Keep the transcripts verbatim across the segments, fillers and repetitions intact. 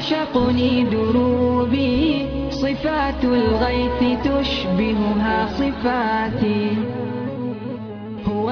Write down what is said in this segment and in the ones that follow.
تعشقني دروبي، صفات الغيث تشبهها صفاتي. هو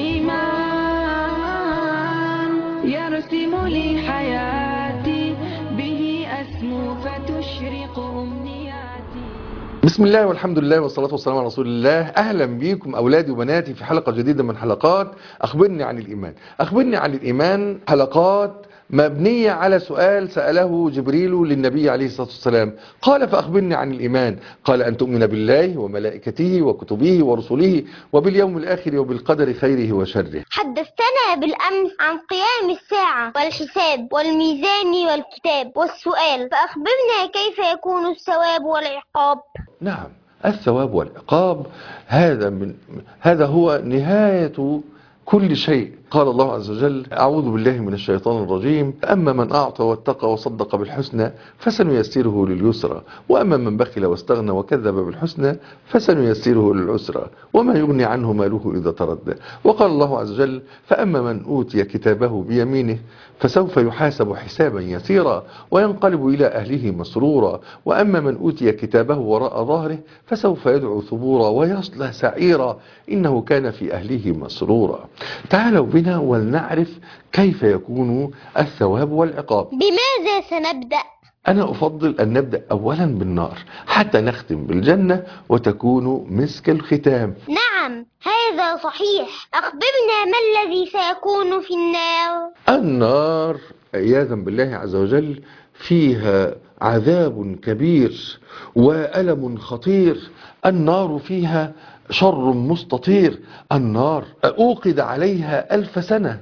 الإيمان يرسم لي حياتي، به أسمو فتشرق أمنياتي. بسم الله والحمد لله والصلاة والسلام على رسول الله. أهلا بكم أولادي وبناتي في حلقة جديدة من حلقات أخبرني عن الإيمان. أخبرني عن الإيمان حلقات مبنية على سؤال سأله جبريل للنبي عليه الصلاة والسلام، قال فأخبرني عن الإيمان، قال أن تؤمن بالله وملائكته وكتبه ورسله وباليوم الآخر وبالقدر خيره وشره. حدثتنا بالأمس عن قيام الساعة والحساب والميزان والكتاب والسؤال، فأخبرنا كيف يكون الثواب والعقاب. نعم، الثواب والعقاب هذا من هذا هو نهاية كل شيء. قال الله عز وجل: أعوذ بالله من الشيطان الرجيم، أما من أعطى واتقى وصدق بالحسنى فسنيسره لليسرى، وأما من بخل واستغنى وكذب بالحسنى فسنيسره للعسرى، وما يغني عنه ماله إذا تردى. وقال الله عز وجل: فأما من أوتي كتابه بيمينه فسوف يحاسب حسابا يسيرا وينقلب إلى أهله مسرورا، وأما من أوتي كتابه وراء ظهره فسوف يدعو ثبورا ويصلى سعيرا إنه كان في أهله مسرورا. تعالوا بنا ولنعرف كيف يكون الثواب والعقاب. بماذا سنبدأ؟ أنا أفضل أن نبدأ أولا بالنار حتى نختم بالجنة وتكون مسك الختام. نعم، هذا صحيح. أخبرنا ما الذي سيكون في النار؟ النار عياذا بالله عز وجل فيها عذاب كبير وألم خطير. النار فيها شر مستطير. النار أوقد عليها ألف سنة.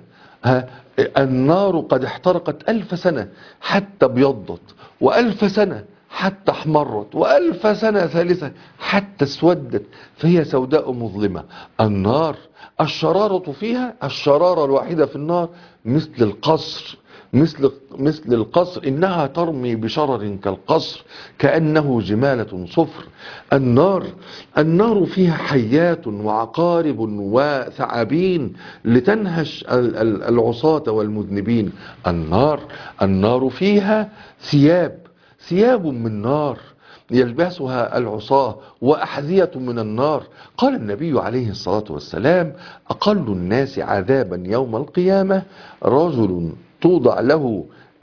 النار قد احترقت ألف سنة حتى ابيضت، وألف سنة حتى احمرت، وألف سنة ثالثة حتى اسودت، فهي سوداء مظلمة. النار الشرارة فيها، الشرارة الواحدة في النار مثل القصر، مثل مثل القصر، إنها ترمي بشرر كالقصر كأنه جمالة صفر. النار النار فيها حيات وعقارب وثعابين لتنهش العصاة والمذنبين. النار النار فيها ثياب ثياب من نار يلبسها العصاة وأحذية من النار. قال النبي عليه الصلاة والسلام: أقل الناس عذابا يوم القيامة رجل توضع له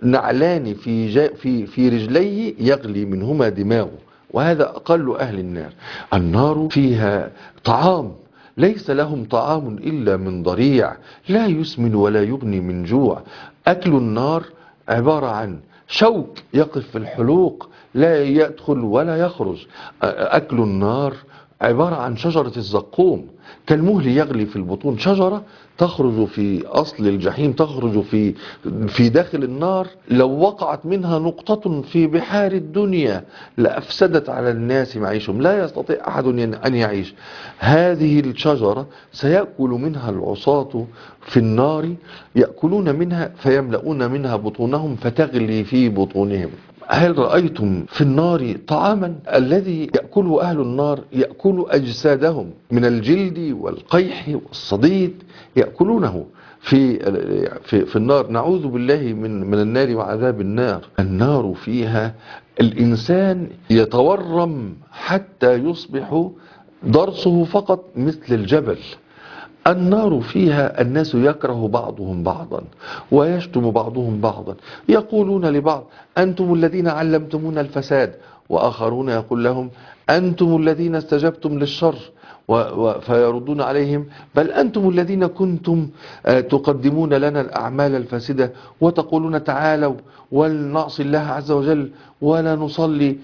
نعلان في في في رجليه يغلي منهما دماغه، وهذا أقل أهل النار. النار فيها طعام ليس لهم طعام إلا من ضريع لا يسمن ولا يغني من جوع. أكل النار عبارة عن شوك يقف في الحلوق لا يدخل ولا يخرج. أكل النار عبارة عن شجرة الزقوم كالمهل يغلي في البطون، شجرة تخرج في أصل الجحيم، تخرج في في داخل النار. لو وقعت منها نقطة في بحار الدنيا لأفسدت على الناس معيشهم، لا يستطيع أحد أن يعيش. هذه الشجرة سيأكل منها العصاة في النار، يأكلون منها فيملؤون منها بطونهم فتغلي في بطونهم. هل رأيتم في النار طعاما؟ الذي يأكله أهل النار يأكل أجسادهم من الجلد والقيح والصديد، يأكلونه في في في النار. نعوذ بالله من من النار وعذاب النار. النار فيها الإنسان يتورم حتى يصبح ضرسه فقط مثل الجبل. النار فيها الناس يكره بعضهم بعضا ويشتم بعضهم بعضا، يقولون لبعض: أنتم الذين علمتمونا الفساد، وآخرون يقول لهم: أنتم الذين استجبتم للشر، فيردون عليهم: بل أنتم الذين كنتم تقدمون لنا الأعمال الفاسدة وتقولون تعالوا ولنعصي الله عز وجل ولا نصلي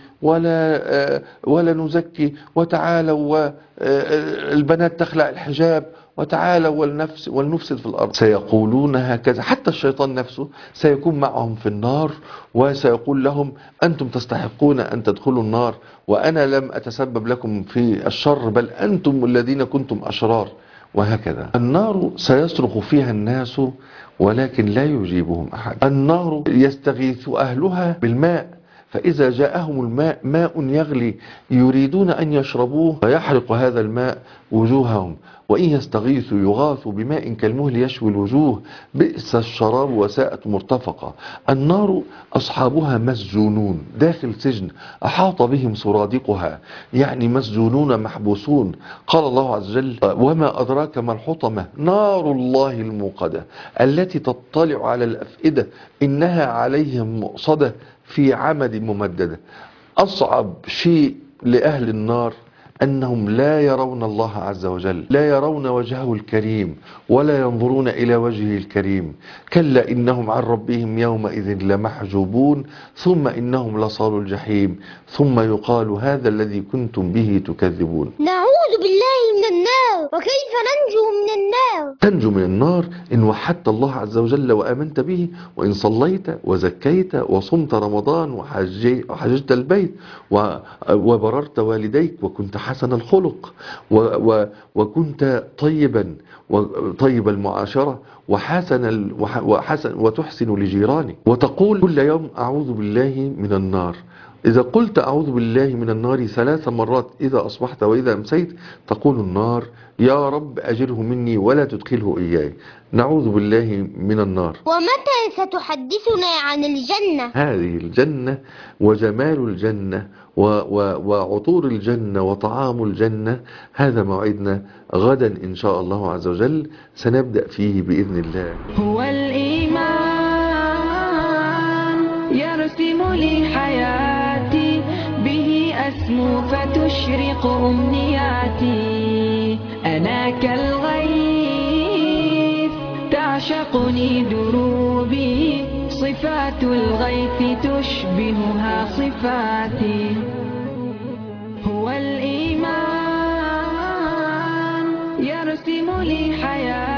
ولا ولا نزكي، وتعالوا والبنات تخلع الحجاب، وتعالوا والنفس والنفسد في الأرض. سيقولون هكذا. حتى الشيطان نفسه سيكون معهم في النار وسيقول لهم: أنتم تستحقون أن تدخلوا النار، وأنا لم أتسبب لكم في الشر، بل أنتم الذين كنتم أشرار. وهكذا. النار سيصرخ فيها الناس ولكن لا يجيبهم أحد. النار يستغيث أهلها بالماء فإذا جاءهم الماء ماء يغلي يريدون أن يشربوه فيحرق هذا الماء وجوههم، وإن يستغيثوا يغاثوا بماء كالمهل يشوي الوجوه بئس الشراب وساءت مرتفقة. النار أصحابها مسجونون داخل سجن أحاط بهم سرادقها، يعني مسجونون محبوسون. قال الله عز وجل: وما أدراك ما الحطمة نار الله الموقدة التي تطلع على الأفئدة إنها عليهم مؤصدة في عمد ممددة. أصعب شيء لأهل النار أنهم لا يرون الله عز وجل، لا يرون وجهه الكريم ولا ينظرون إلى وجهه الكريم. كلا إنهم عن ربهم يومئذ لمحجوبون ثم إنهم لصالوا الجحيم ثم يقال هذا الذي كنتم به تكذبون. نعوذ بالله من النار. وكيف ننجو من النار؟ تنجو من النار إن وحدت الله عز وجل وآمنت به، وإن صليت وزكيت وصمت رمضان وحججت البيت وبررت والديك وكنت حسن الخلق وكنت طيبا وطيب المعاشرة وحسن وحسن وتحسن لجيرانك، وتقول كل يوم أعوذ بالله من النار. إذا قلت أعوذ بالله من النار ثلاث مرات إذا أصبحت وإذا أمسيت تقول النار: يا رب أجره مني ولا تدخله إياي. نعوذ بالله من النار. ومتى ستحدثنا عن الجنة؟ هذه الجنة وجمال الجنة وعطور الجنة وطعام الجنة هذا موعدنا غدا إن شاء الله عز وجل، سنبدأ فيه بإذن الله. هو الإيمان يرسم لي حياتي، به أسمو فتشرق أمنياتي. أنا كالغيث تعشقني دروبي، صفات الغيث تشبهها صفاتي. هو الإيمان يرسم لي حياتي.